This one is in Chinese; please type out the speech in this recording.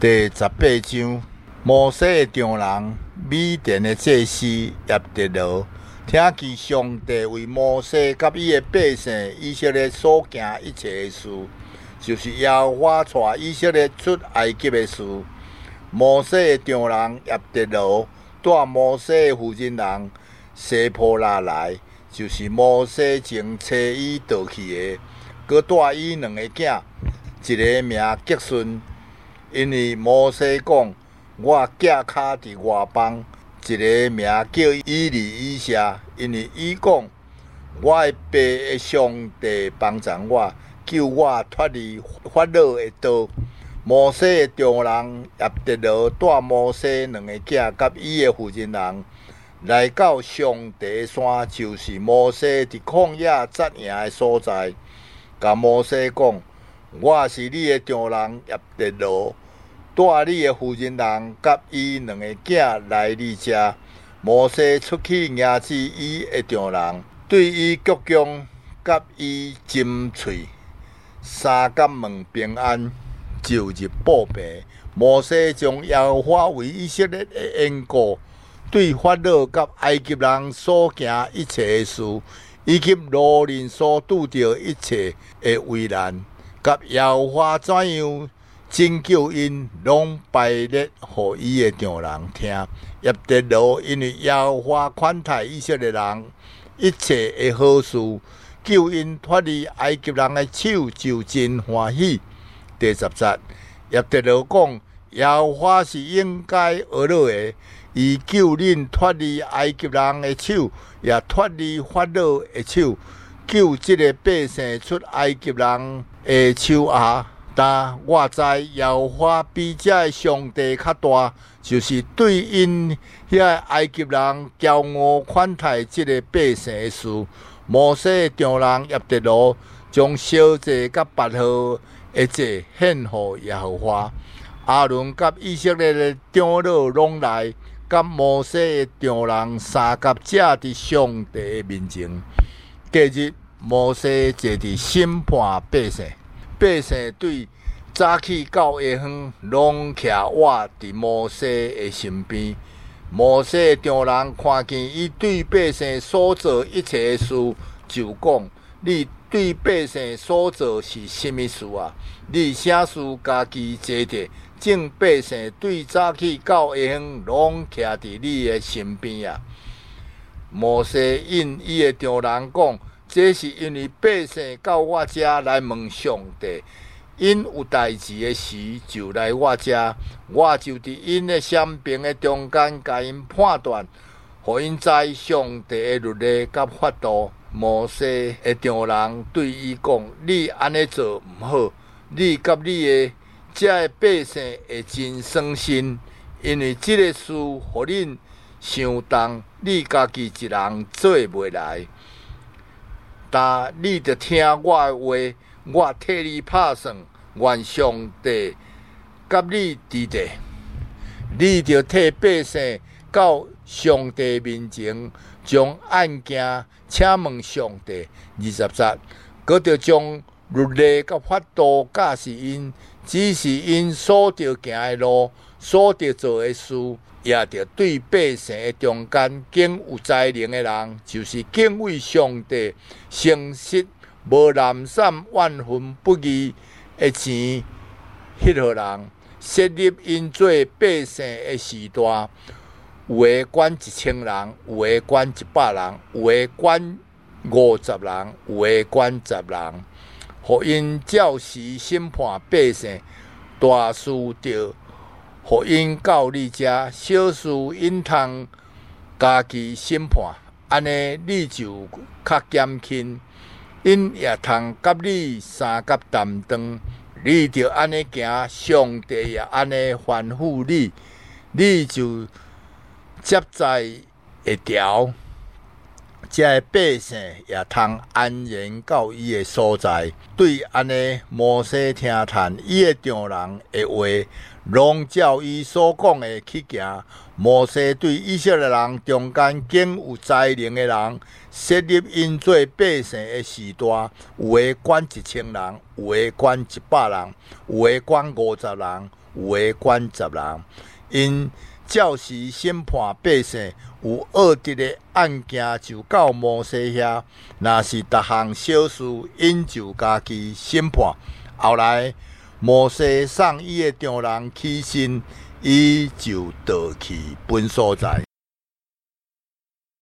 第18章，摩西的丈人米甸的祭司叶忒罗，听见上帝为摩西甲伊的百姓以色列所行一切的事，就是耶和华带以色列出埃及的事。摩西的丈人叶忒罗带摩西的妇人人西坡拉来，就是摩西前妻伊盗去的，佮带伊两个囝，一个名吉顺。因为摩西讲，我脚卡伫外邦，一个名叫以利以谢，因为伊讲，我的爸的上帝帮助我，救我脱离法老的刀。摩西的丈人叶忒罗带摩西两个囝甲伊的妇人人来到上帝的山，就是摩西伫旷野扎营的所在。甲摩西讲，我是你的丈人叶忒罗。带你的妇人人甲伊两个囝来你遮。摩西出去迎接伊的丈人，对伊鞠躬，甲伊斟喙，三甲问平安，就入布棚。摩西将耶和华为以色列的缘故，对法老甲埃及人所行一切的事，以及路人所拄着一切的危难，甲耶和华怎样拯救因，拢排列予伊的丈人听。叶忒罗因为耶和华款待以色列人一切的好事，救因脱离埃及人的手，就真欢喜。第10节，叶忒罗讲，耶和华是应该学乐的，伊救恁脱离埃及人的手，也脱离法老的手，救这个百姓出埃及人的手下。但我知耶和华比这的上帝较大，就是对因遐埃及人骄傲款待这个百姓的事。摩西的丈人叶忒罗将烧祭甲别号的祭献予耶和华。阿伦甲以色列的长老拢来，甲摩西的丈人三甲坐伫上帝的面前。隔日，摩西坐伫审判百姓。百姓对早起到下昏，拢徛倚伫摩西的身边。摩西的丈人看见伊对百姓所做一切的事，就讲：你对百姓所做是甚物事啊？你啥事家己坐着，正百姓对早起到下昏，拢徛伫你的身边啊！摩西应伊的丈人讲。这是因为百姓到我遮来问上帝，因有代志的时就来我遮，我就伫因的双边的中间，甲因判断，互因知上帝的律例甲法度。摩西的丈人对伊讲：你安尼做毋好，你甲你的遮的百姓会真伤心，因为这个事互恁伤重，你家己一人做袂来。但你着听我的话，我替你拍算，愿上帝甲你支持。你着替百姓到上帝面前，将案件请问上帝。20节，佮着将律例甲法度教示因，只是因所着行的路，所着做的事。也着对百姓的中间，敬有才能的人，就是敬畏上帝、诚实、无懒散、万分不义的钱，迄号人设立因做百姓的时代。有的管1000人，有的管100人，有的管50人，有的管10人，互因照时审判百姓，大事着。互因到你遮，小事因通家己审判，安尼你就较减轻，因也通甲你三甲担当。你着安尼行，上帝也安尼吩咐你，你就接在会调。这百姓也通安然到伊的所在。对安尼，摩西听叹伊的丈人的话。拢照伊所讲的去行。摩西对以色列人中间敬有才能的人，设立因做百姓的时代，有的管1000人，有的管100人，有的管50人， 有诶管10人。因照实审判百姓有恶质诶案件，就到摩西遐。若是逐项小事，因就家己审判。后来摩西送伊诶丈人起身，伊就倒去本所在。